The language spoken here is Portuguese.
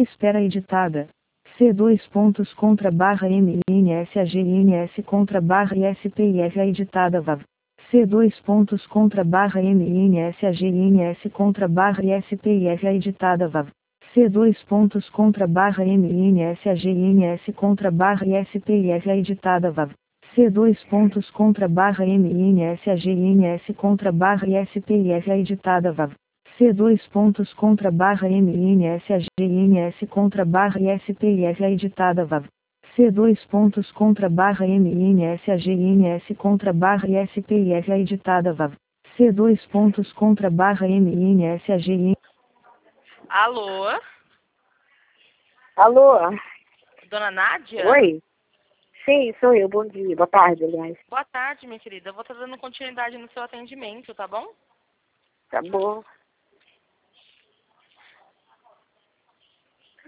Espera editada. C dois pontos contra barra MINSAGINS contra barra ISPIF editada VAV. C dois pontos contra barra MINSAGINS contra barra ISPIF editada VAV. C dois pontos contra barra MINSAGINS contra barra ISPIF editada VAV. C dois pontos contra barra MINSAGINS contra barra ISPIF editada VAV. C dois pontos contra barra MINSAGINS contra barra ISPIF editada VAV. C dois pontos contra barra MINSAGINS contra barra ISPIF editada VAV. C dois pontos contra barra MINSAGINS. Alô? Alô? Dona Nádia? Oi? Sim, sou eu. Bom dia. Boa tarde, aliás. Boa tarde, minha querida. Eu vou estar dando continuidade no seu atendimento, tá bom? Tá bom.